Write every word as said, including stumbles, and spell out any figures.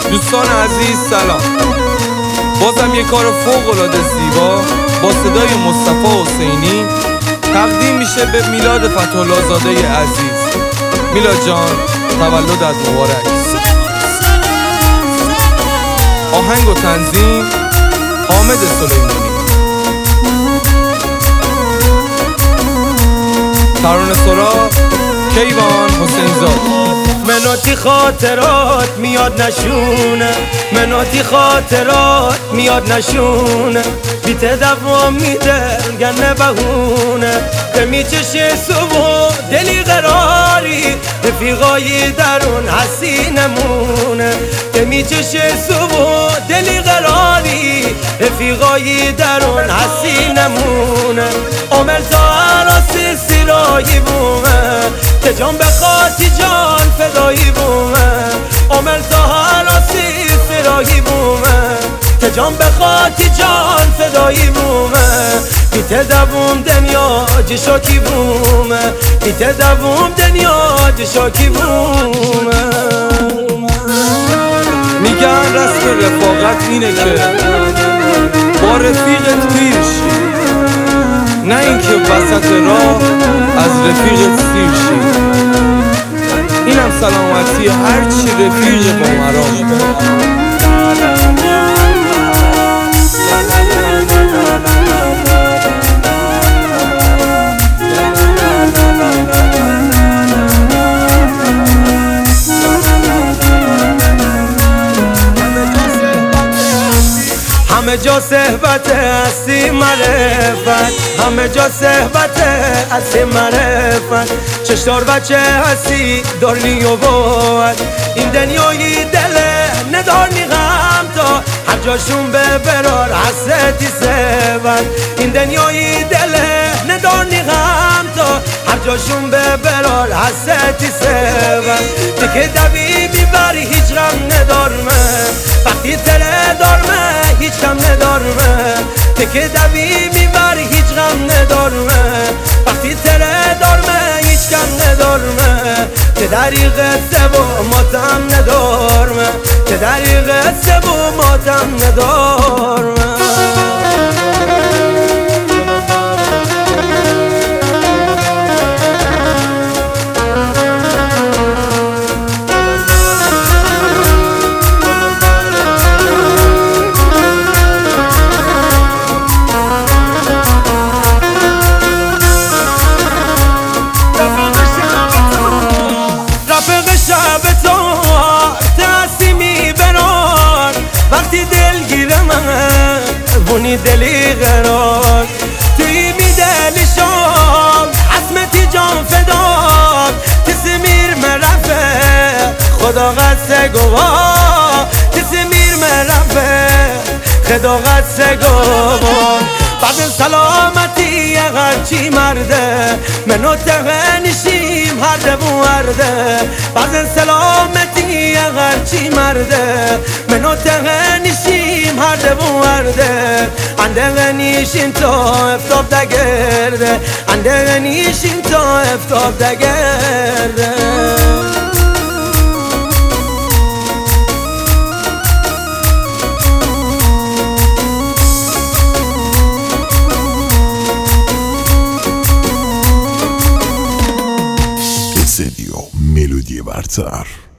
دوستان عزیز سلام. بازم یک کار فوق‌العاده زیبا با صدای مصطفی حسینی تقدیم میشه به میلاد فتح‌الله زاده عزیز. میلاد جان تولدت مبارک. آهنگ و تنظیم حامد سلیمانی. ترانه سرا کیوان حسین زاده. مناتی خاطرات میاد نشونه، مناتی خاطرات میاد نشونه، بیت دوام میده گنه بهونه، به میچشه صبح دلی قراری، رفیقایی درون حسی نمونه، به میچشه صبح دلی قراری، رفیقایی درون حسی نمونه، عمل تا عراسی سیرایی بومه، که جان بخواتی جان فدایی بومه، عمل تا عراسی سیرایی بومه، که جان بخواتی جان فدایی بومه، بیت دوم دنیا جشاکی بومه، بیت دوم دنیا جشاکی بومه. میگن رسم رفاقت اینه که با رفیقت پیر شی، نه اینکه وسط راه از رفیقت سیر شی. اینم سلامتی هرچی رفیق با مرام. همه جا صحبت هستی معرفت، همه جا صحبت هستی معرفت، چشتار بچه هستی دارنی و بود، این دنیایی دله ندارنی غم تا هر جاشون به برار حسیتی سبت، این دنیایی دله ندارنی غم تا هر جاشون به برار حسیتی سبت، دیگه دوی بیبری هیچ غم ندارمه، وقتی تله دارمه هیچ غم ندارمه، تکه دوی میبری هیچ غم ندارمه، وقتی تله دارمه هیچ غم ندارمه، که دریق سبو ماتم ندارمه، که دریق سبو ماتم ندارمه. وقتی دلگیر من بونی دلی قرار، توی می دلی شام عصمتی جان فدار، کسی میر مرفه خدا قدس گوار، کسی میر مرفه خدا قدس گوار، بعد سلامتی هرچی مرده منو تغنشیم هر دبو ورده، بعد سلامتی هرچی مرده منو تغنشیم هر دبو ورده، اندغنیشیم تا افتاب دگرده، اندغنیشیم تا افتاب دگرده. Melodie برتر.